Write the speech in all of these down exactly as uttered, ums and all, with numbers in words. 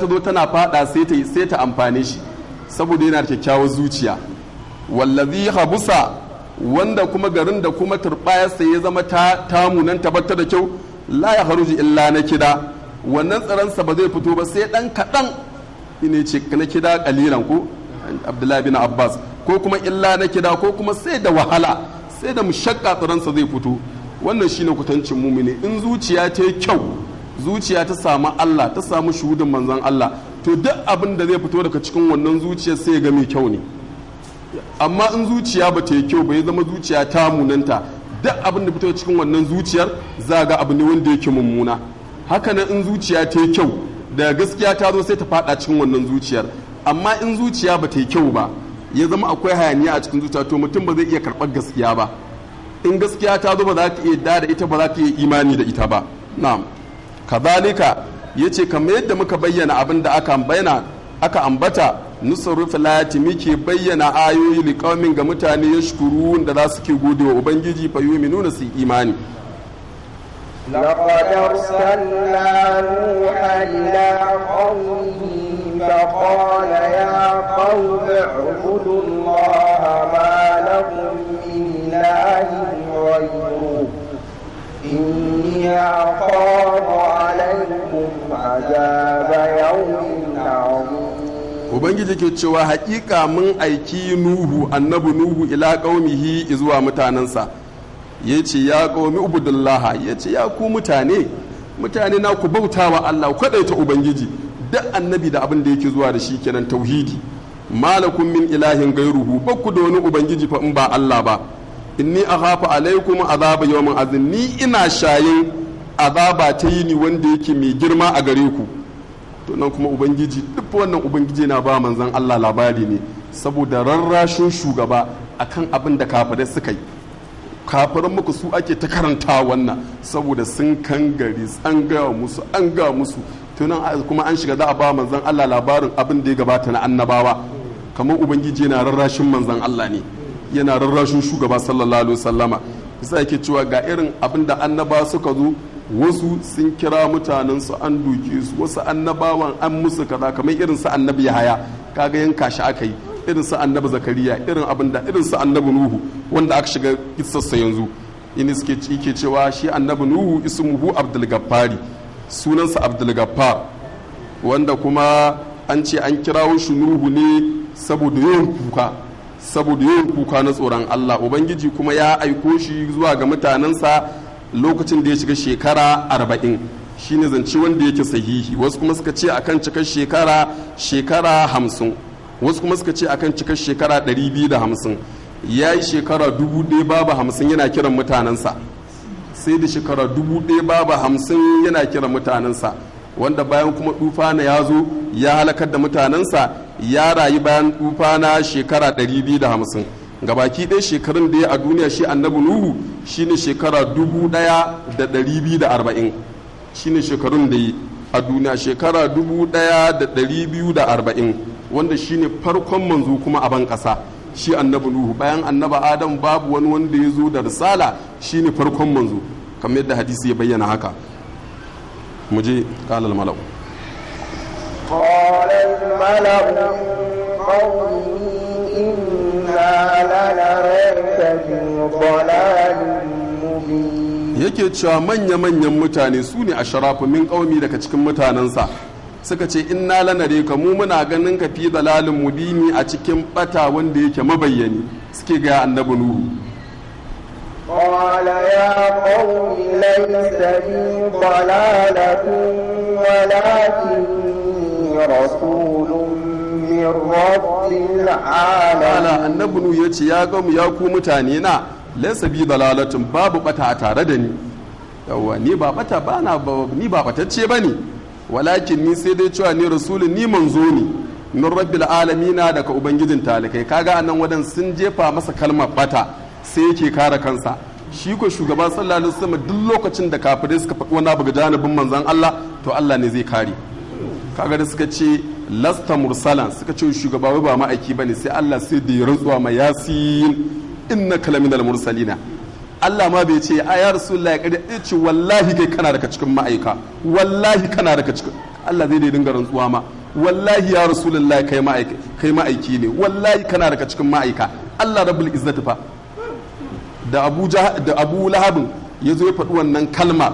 ta zo tana fada sai ta sai ta amfane shi saboda yana da kyakkyawar zuciya. Wallazi habusa wanda kuma garin da kuma turbayarsa ya zama ta tamu nan tabbata da kyau la ya haruji illa na kida wannan tsaransa ba zai fito ba sai dan kadan ine ce na kida kalilan ko Abdullahi bin Abbas ko kuma illa na kida ko kuma sai da wahala sai da mushakka tsaransa zai fito. Wannan shine kutancin mumini in zuciya ta yi kyau zuciya ta samu Allah ta samu shuhudin manzon Allah to duk abin da zai fito daga cikin wannan zuciyar sai ga mai kyau ne. Amma in zuciya ba ta yi kyau ba ya zama zuciya ta munanta duk abin da fito cikin wannan zuciyar za ga abu ne wanda yake mummuna. Haka nan in zuciya ta yi kyau da gaskiya ta zo sai ta fada cikin wannan zuciyar. Amma in zuciya ba ta yi kyau ba ya zama akwai hayaniya a cikin zuciya to mutum ba zai iya karɓar gaskiya ba. In gaskiya ta zo ba za ka iya da da ita ba za ka iya imani da ita ba. Na'am. Kadhalika yace kamar yadda muka bayyana abin da aka bayyana aka ambata nusarrufu layati muke bayyana ayoyi liqaumin ga mutane yashkurun da za su ke gode wa ubangiji fa yu'minuna su imani. لقد أرسلنا نوحا إلى قومه فقال يا قوم اعبدوا الله ما لكم من إله غيره إني أخاف عليكم عذاب يوم عظيم. Ubangiji ke cewa haƙiƙa mun aiki Nuhu annabi Nuhu ila qaumihi zuwa mutanensa yace ya qaumi ubudullaha yace ya ku mutane mutane na ku bautawa Allah ku kadaita ubangiji duk annabi da abin da yake zuwa da shi kenan tauhidi malakum min ilahin gairuhu bakku da wani ubangiji fa in ba Allah ba inni akhafu alaikum azaba yawmin azim ni ina shayin azaba ta yini wanda yake mai girma a gare ku. To nan kuma ubangiji duk wannan ubangiji na ba manzon Allah labari ne saboda rarrashin shugaba akan abin da kafirai suka yi. Kafiran muku su ake ta karanta wannan saboda sun kangare an ga musu an ga musu to nan kuma an shiga za a ba manzon Allah labarin abin da ya gabata na annabawa kamar ubangiji yana rarrashin manzon Allah ne yana rarrashin shugaba sallallahu alaihi wasallama bisa yake cewa ga irin abin da annaba suka zo wasu sun kira mutanensu an duke su wasu annabawan an musu kaza kamar irin su annabi Yahaya kaga yanka shi aka yi irin su annabi Zakariya irin abin da irin su annabi Nuhu wanda aka shiga kissarsa yanzu in suke yake cewa shi annabi Nuhu ismuhu Abdul Gaffari sunansa Abdul Gaffar wanda kuma an ce an kirawo shi Nuhu ne saboda yawan kuka saboda yawan kuka na tsoron Allah ubangiji kuma ya aiko shi zuwa ga mutanensa lokacin da ya shiga shekara arba'in shine zance wanda yake sahihi wasu kuma suka ce akan cikar shekara shekara hamsin wasu kuma suka ce akan cikar shekara ɗari biyu da hamsin ya yi shekara dubu ɗaya babu hamsin yana kiran mutanensa sai da shekara dubu ɗaya babu hamsin yana kiran mutanensa wanda bayan kuma tufana ya zo ya halakar da mutanensa ya rayu bayan tufana shekara ɗari biyu da hamsin gabaki ɗaya shekarun da ya a duniya shi annabi nuhu shine shekara dubu ɗaya da ɗari biyu da arba'in shine shekarun da yi a duniya shekara dubu ɗaya da ɗari biyu da arba'in wanda shine farkon manzo kuma a ban ƙasa shi annabi nuhu bayan annaba adam babu wani wanda ya zo da risala shine farkon manzo kamar yadda hadisi ya bayyana haka mu je qala al mala'u qala al mala'u qawmi inna lanaraka fi dhalalin mubin yake cewa manya manyan mutane su ne ashrafu min qaumi daga cikin mutanensa suka ce inna lanareka mu muna ganin ka fi dalalin mubini a cikin bata wanda yake mabayyani suke ga annabi nuhu قال يا قوم ليس بي ضلالة ولكني رسول من رب العالمين. قال النبي نوح يتي يا قوم يا ku mutane na laysa bi dalalatun babu bata tare da ni yawa ni ba bata bana ni ba batacce bane walakin ni sai dai cewa ni rasulun ni manzo ne min rabbil alamin daga ubangijin talikai kaga anan wadan sun jefa masa kalmar bata sai yake kare kansa shi ko shugaban sallallahu alaihi wasallam duk lokacin da kafirai suka faɗi wani abu ga janibin manzon Allah to Allah ne zai kare kaga da suka ce lasta mursalan suka ce shugaba wai ba ma'aiki bane sai Allah sai da ya rantsuwa ma yasin innaka laminal mursalina Allah ma bai ce a ya rasulullahi kada ya ce wallahi kai kana daga cikin ma'aika wallahi kana daga cikin Allah zai dinga rantsuwa ma wallahi ya rasulullahi kai ma'aiki kai ma'aiki ne wallahi kana daga cikin ma'aika Allah rabbul izzati fa da Abu da Abu Lahab ya zo ya faɗi wannan kalma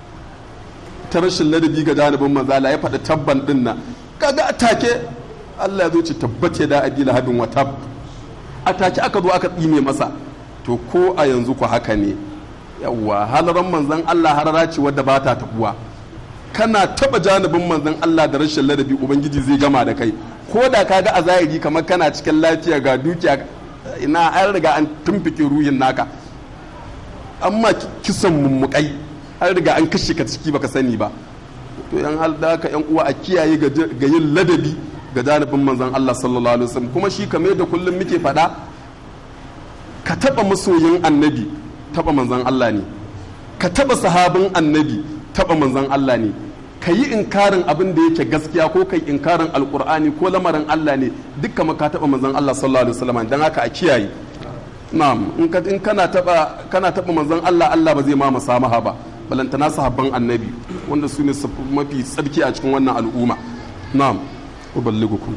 ta rashin ladabi ga janibin manzala ya faɗi tabban din nan kaga atake Allah ya zo ce tabbate da Abi Lahabin wa tab atake aka zo aka tsime masa to ko a yanzu ku haka ne yawwa halaran manzon Allah harara ce wadda ba ta tabuwa kana taba janibin manzon Allah da rashin ladabi ubangiji zai gama da kai ko da kaga a zahiri kamar kana cikin lafiya ga dukiya ina an riga an tumfike ruhin naka amma kisan mummukai an riga an kashe ka ciki baka sani ba to yan haldaka yan uwa a kiyaye ga yin ladabi ga janibin manzon Allah sallallahu alaihi wasallam kuma shi kamar da kullum muke faɗa ka taba masoyin annabi taba manzon Allah ne ka taba sahabin annabi taba manzon Allah ne ka yi inkarin abin da yake gaskiya ko kai inkarin alkur'ani ko lamarin Allah ne dukka maka taba manzon Allah sallallahu alaihi wasallam dan haka a kiyaye na'am in ka in kana taba kana taba manzon Allah Allah ba zai ma musamaha ba balantana sahabban annabi wanda su ne mafi tsarki a cikin wannan al'umma na'am uballigukum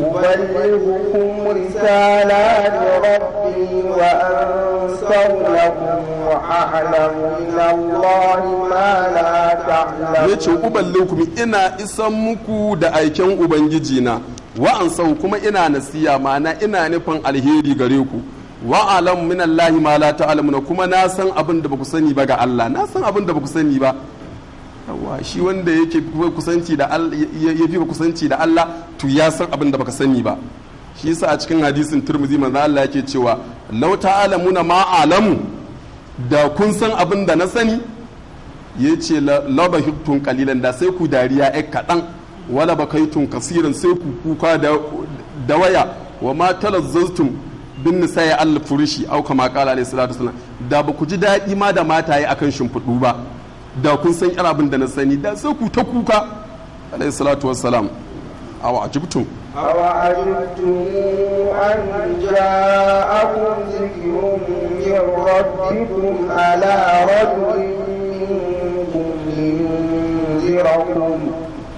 أبلغكم رسالات ربي وأنصر لكم وأعلم من الله ما لا تعلمون yace uballigukum ina isan muku da aiken ubangijina wa ansau kuma ina nasiya ma'ana ina nufin alheri gare ku wa alam min Allah ma la ta'lamuna kuma na san abin da baku sani ba ga Allah na san abin da baku sani ba yawa shi wanda yake kusanci da Allah ya fi kusanci da Allah to ya san abin da baka sani ba shi yasa a cikin hadisin Tirmidhi manzo Allah yake cewa law ta'lamuna ma alamu da kun san abin da na sani yace la bahitun qalilan da sai ku dariya ai kadan wala bakaitun kasiran sai ku kuka da da waya wa ma talazzaltum bin nisa'i al furishi au kama qala alayhi salatu wasallam da ba ku ji dadi ma da mataye akan shimfidu ba da kun san irin abin da na sani da sai ku ta kuka alayhi salatu wassalam aw ajibtum aw ajibtum an ja'akum dhikrun min rabbikum ala rajulin minkum liyunzirakum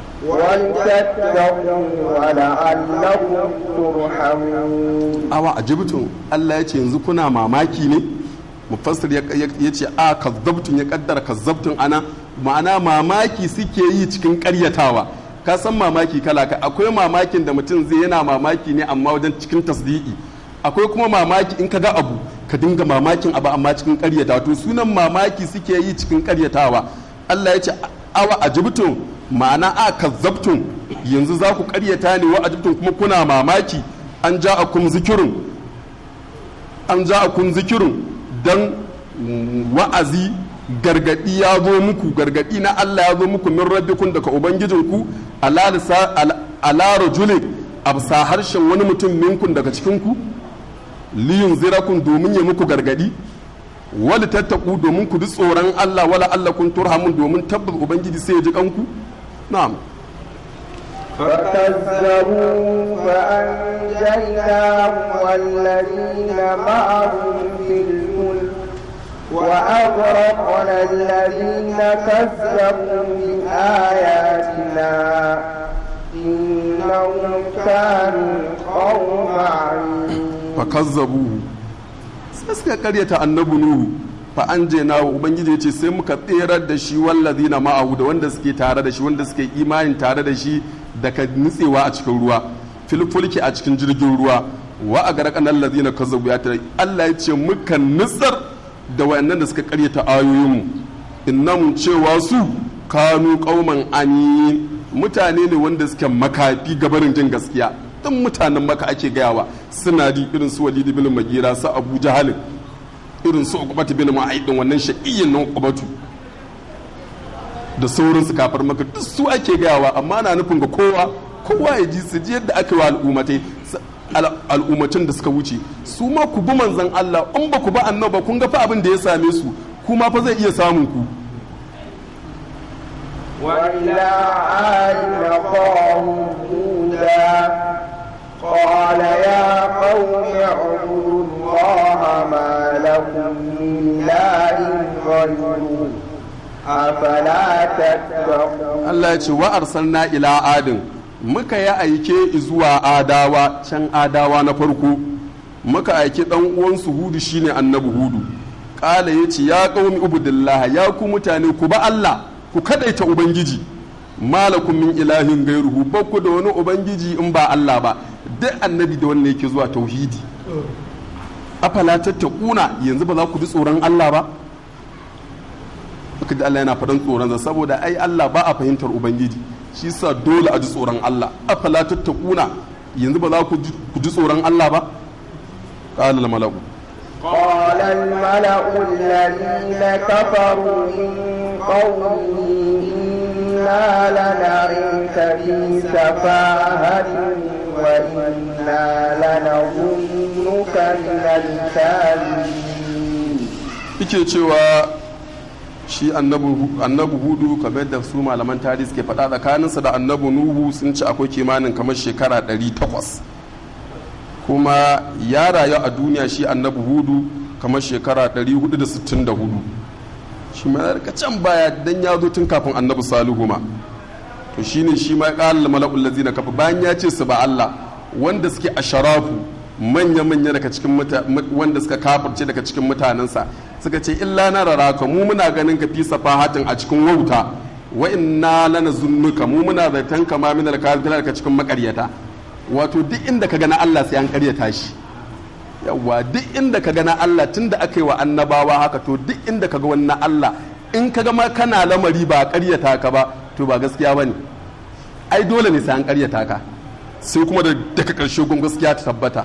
ولتتقوا ولعلكم ترحمون aw ajibtum Allah ya ce yanzu kuna mamaki ne mufassir ya ce a kazzabtun ya kaddara kazzabtun ana ma'ana mamaki suke yi cikin karyatawa ka san mamaki kala ka akwai mamakin da mutum zai yana mamaki ne amma wajen cikin tasdiki akwai kuma mamaki in ka ga abu ka dinga mamakin abu amma cikin karyatawa to sunan mamaki suke yi cikin karyatawa Allah ya ce awa ajibtun ma'ana a kazzabtun yanzu za ku karyata ne wa ajibtun kuma kuna mamaki an ja'akum zikirun an ja'akum zikirun dan wa'azi gargadi ya zo muku gargadi na Allah ya zo muku min rabbikum daga ubangijinku ala rajulin absa harshen wani mutum minkun daga cikinku liyun zirakun domin ya muku gargadi wali tattaku domin ku ji tsoron Allah wala Allah kun turhamun domin tabbas ubangiji sai ya ji kanku na'am فكذبوا فأنجيناه والذين معه في الفلك وأغرقنا الذين كذبوا بآياتنا إنهم كانوا قوما عمين fakazzabuhu sai suka karyata annabi nuhu fa anjayna ubangiji yace sai muka tserar da shi wallazina ma'ahu da wanda suke tare da shi wanda suke imanin tare da shi daga nutsewa a cikin ruwa filfulki a cikin jirgin ruwa wa agarqana allazina kazzabu ya tare Allah yace muka nutsar da wayannan da suka karyata ayoyinmu innam cewa su kanu qauman amin mutane ne wanda suke makafi gabarin jin gaskiya dan mutanen maka ake gayawa suna di irin su walid bin magira su abu jahalin irin su uqbatu bin ma'aidin wannan shaqiyyin nan uqbatu da sauran su kafar maka duk su ake gayawa amma na nufin ga kowa kowa ya ji su ji yadda aka wa al'ummatai al'ummacin da suka wuce su ma ku bi manzon Allah in ba ku ba annaba kun ga fa abin da ya same su kuma fa zai iya samun ku وإلى عاد أخاهم هودا قال يا قوم اعبدوا الله ما لكم من إله غيره أفلا تتقون Allah ya ce wa arsalna ila adin muka ya aike zuwa adawa can adawa na farko muka aike dan uwansu hudu shine annabi hudu kala yace ya qaumi ubudillah ya ku mutane ku ba Allah ku kadaita ubangiji malakum min ilahin gairuhu ba ku da wani ubangiji in ba Allah ba duk annabi da wannan yake zuwa tauhidi afala tattaquna yanzu ba za ku ji tsoron Allah ba haka da Allah yana faɗan tsoron saboda ai Allah ba a fahimtar ubangiji shi sa dole a ji tsoron Allah afala tattaquna yanzu ba za ku ji tsoron Allah ba qala al mala'u قال الملأ الذين كفروا من قومه إنا لنريك في سفاهة وإنا لنظنك من الكاذبين. yake cewa shi annabi hudu kamar da su malaman tarihi suke faɗa tsakaninsa da annabi nuhu sun ci akwai kimanin kamar shekara ɗari takwas kuma ya rayu a duniya shi annabi hudu kamar shekara ɗari hudu da sittin da hudu shi ma daga can baya dan ya zo tun kafin annabi salihu ma to shine shi ma qala mala'ul ladzina kafa bayan ya ce su ba Allah wanda suke asharafu manya manya daga cikin wanda suka kafirce daga cikin mutanensa suka ce illa nararaka mu muna ganin ka fi safahatin a cikin wauta wa inna lanazunnuka mu muna zaton kama min al-kadhibin daga cikin makaryata wato duk inda ka gana Allah sai an karyata shi yawa duk inda ka gana Allah tunda aka yi wa annabawa haka to duk inda ka ga wannan Allah in ka ga ma kana lamari ba karyata ka ba to ba gaskiya bane ai dole ne sai an karyata ka sai kuma da daga karshe gun gaskiya ta tabbata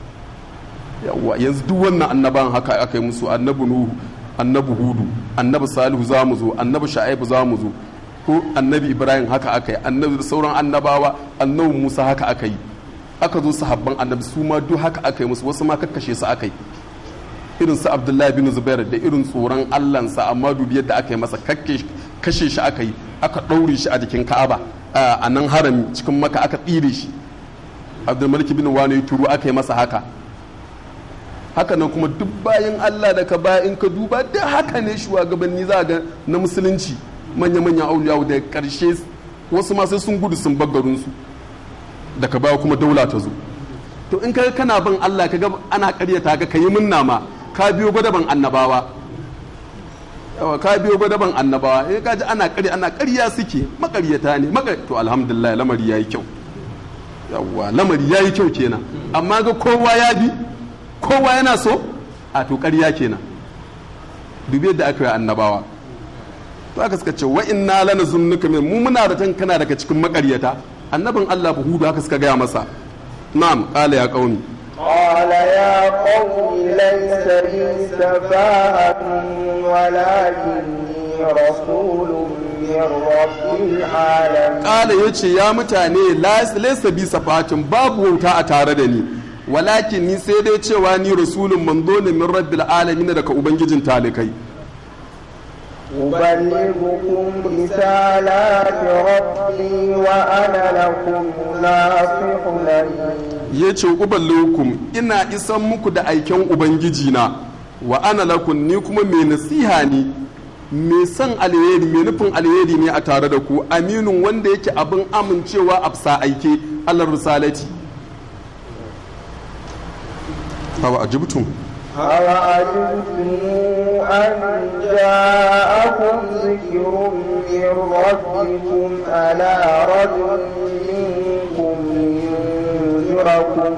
yawa yanzu duk wannan annaban haka aka yi musu annabi nuhu annabi hudu annabi salihu za mu zo annabi sha'ibu za mu zo ko annabi ibrahim haka aka yi annabi da sauran annabawa annabi musa haka aka yi aka zo sahabban annabi su ma duk haka aka yi musu wasu ma kakkashe su aka yi irin su abdullahi bin zubair da irin tsoron allansa amma dubi yadda aka yi masa kashe shi aka yi aka ɗaure shi a jikin ka'aba a nan harami cikin maka aka tsire shi abdulmalik bin wani turu aka yi masa haka haka nan kuma duk bayan allah da ka baya in ka duba duk haka ne shugabanni za ga na musulunci manya-manyan auliyawa da karshe wasu ma sai sun gudu sun baggarinsu daga baya kuma daula ta zo to in ka kana bin Allah ka ga ana karyata ka kayi munna ma ka biyo gwadaban annabawa yawa ka biyo gwadaban annabawa eh ka ji ana karya ana karya suke makaryata ne maka to alhamdulillah lamari yayi kyau yawa lamari yayi kyau kenan amma ga kowa ya bi kowa yana so a to karya kenan dubi da aka yi annabawa to aka suka ce wa inna lanazunnuka min mu muna da tan kana daga cikin makaryata annabin Allah fa hudu haka suka gaya masa na'am qala ya qaumi qala ya qaumi laysa bi safahatun walakinni rasulun min rabbil alamin qala yace ya mutane laysa bi safahatun babu wauta a tare da ni walakin ni sai dai cewa ni rasulun manzo ne min rabbil alamin daga ubangijin talikai أبلغكم رسالات ربي وأنا لكم ناصح أمين yace uballukum ina isan muku da aiken ubangijina wa ana lakum ni kuma mai nasiha ne mai san alheri mai nufin alheri ne a tare da ku aminun wanda yake abin amincewa a bisa aike Allah risalati hawa ajibtum أوعجبتم أن جاءكم ذكر من ربكم على رجل منكم لينذركم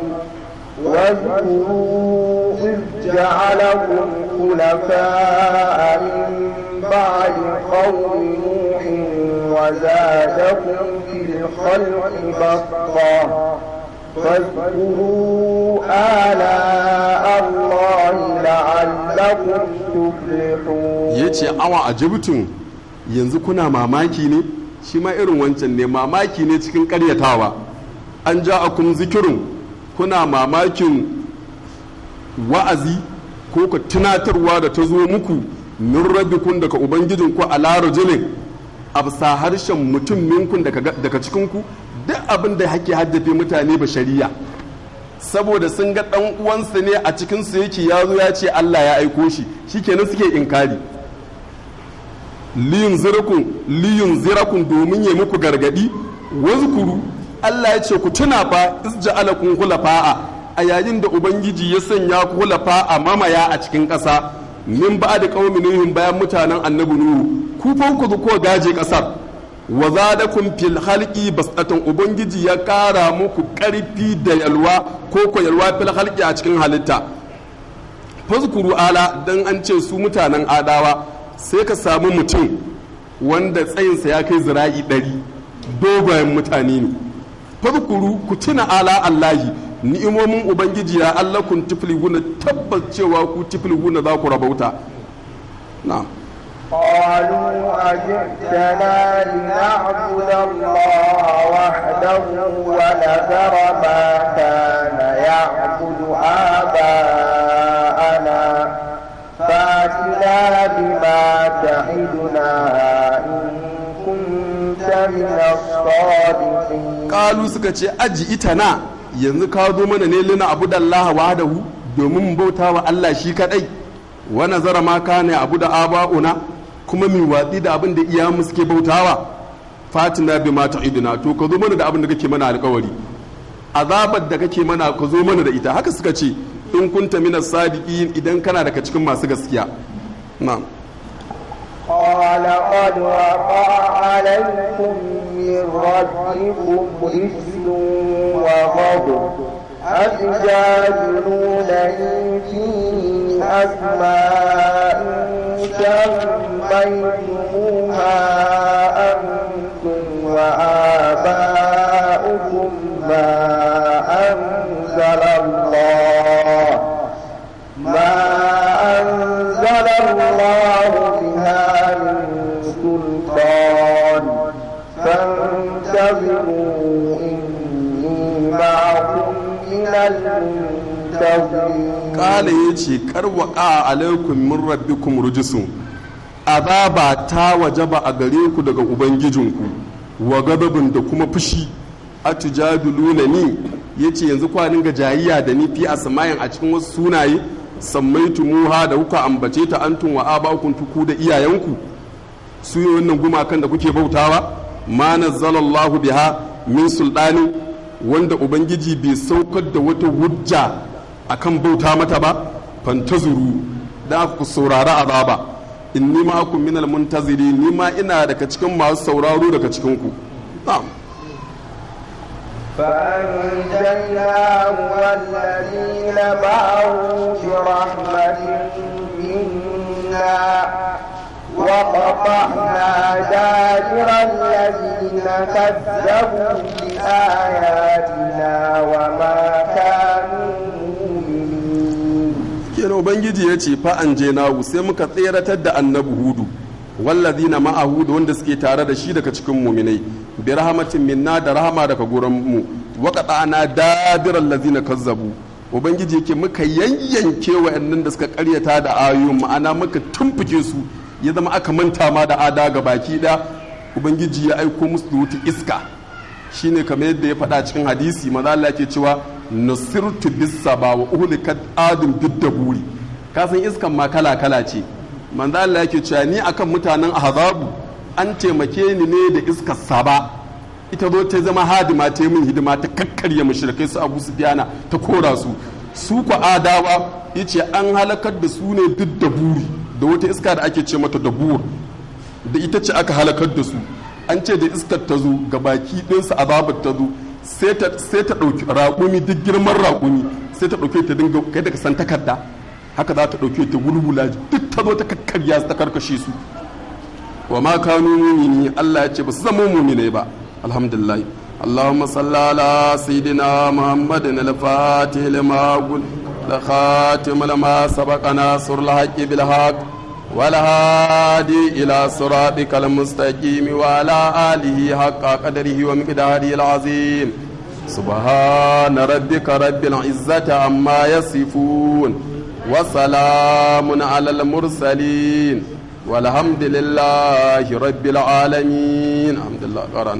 واذكروا إذ جعلكم خلفاء من بعد قوم نوح وزادكم في الخلق بسطة فاذكروا آلاء الله لعلكم تفلحون yace awa ajibtum yanzu kuna mamaki ne shi ma irin wancan ne mamaki ne cikin karyatawa an ja'akum zikirun kuna mamakin wa'azi ko ka tunatarwa da ta zo muku min rabbikum daga ubangijinku ala rajulin absa harshen mutum minkun daga cikinku duk abin da hake haddafe mutane ba shari'a saboda sun ga dan uwansa ne a cikin su yake ya zo ya ce Allah ya aiko shi shikenan suke inkari liyunzirakum liyunzirakum domin ya muku gargadi wazkuru Allah ya ce ku tuna fa isja'alakum khulafa'a a yayin da ubangiji ya sanya ku khulafa'a mamaya a cikin ƙasa min ba'da qaumi nuhin bayan mutanen annabi nuhu ku fa ku ko gaje ƙasar wa zadakum fil khalqi basatan ubangiji ya kara muku karfi da yalwa ko ko yalwa fil khalqi a cikin halitta fazkuru ala dan an ce su mutanen adawa sai ka samu mutum wanda tsayinsa ya kai zira'i ɗari dogayen mutane ne fazkuru ku tuna ala allahi ni'imomin ubangiji ya Allah kun tiflihuna tabbas cewa ku tiflihuna za ku rabauta na'am قالوا أجئتنا لنعبد الله وحده ونذر ما كان يعبد آباءنا فاتنا بما تعدنا إن كنت من الصادقين قالوا سكتي أجئتنا yanzu ka zo mana ne lina abu da Allah wahdahu domin bauta wa Allah shi kadai wa nazara ma kana abu da aba'una kuma min watsi da abin da iyamu suke bautawa fatina bi ma ta'iduna to ka zo mana da abin da kake mana alƙawari azabar da kake mana ka zo mana da ita haka suka ce in kunta minas sadiqin idan kana daga cikin masu gaskiya na'am قال قد وقع عليكم من ربكم رجل وغضب أتجادلونني في أسماء سميتموها أنتم وآباؤكم ما أنزل الله ما أنزل الله بها من سلطان فانتظروا إني معكم من المنتظرين قال يجي كروقا عليكم من ربكم رجس azaba ta wajaba a gare ku daga ubangijinku wa gadabin da kuma fushi atujaduluna ni yace yanzu kwanin ga jayayya da ni fi asma'in a cikin wasu sunaye sammaitumuha da kuka ambace ta antum wa abakum tuku da iyayenku su yi wannan gumakan da kuke bautawa ma nazzalallahu biha min sultani wanda ubangiji bai saukar da wata hujja akan bauta mata ba fantazuru da ku saurara azaba inni ma'akum minal muntazirin ni ma ina daga cikin masu sauraro daga cikin ku na'am فأنجيناه والذين معه برحمة منا وقطعنا دابر الذين كذبوا بآياتنا وما كانوا مؤمنين. kenan ubangiji ya ce fa an je nahu sai muka tseratar da annabi hudu wallazina ma'ahu da wanda suke tare da shi daga cikin muminai bi rahmatin minna da rahama daga gurin mu wa qata'na dabiral ladzina kazzabu ubangiji yake muka yayyanke wa'annan da suka karyata da ayoyin ma'ana muka tumfuke su ya zama aka manta ma da ada ga baki da ubangiji ya aiko musu da wata iska shine kamar yadda ya faɗa cikin hadisi manzo Allah yake cewa nusirtu bis saba wa uhlikat adun bid-daburi ka san iskan ma kala kala ce manzo Allah yake cewa ni akan mutanen ahzabu an taimake ni ne da iskar saba ita zo ta zama hadima ta yi min hidima ta kakkarya mushrikai su Abu Sufyana ta kora su su ku adawa yace an halakar da su ne duk da buri da wata iska da ake ce mata dabur da ita ce aka halakar da su an ce da iskar ta zo ga baki ɗinsu azabar ta zo sai ta ɗauki raƙumi duk girman raƙumi sai ta ɗauke ta dinga kai daga san takarda haka za ta ɗauke ta wulwula duk ta zo ta kakkarya ta karkashe su wa ma kanu mumini Allah ya ce ba su zama mumine ba alhamdulillah اللهم صل على سيدنا محمد الفاتح لما قل لخاتم لما سبق ناصر الحق بالحق والهادي إلى صراطك المستقيم وعلى آله حق قدره ومقداره العظيم سبحان ربك رب العزة عما يصفون وسلام على المرسلين والحمد لله رب العالمين الحمد لله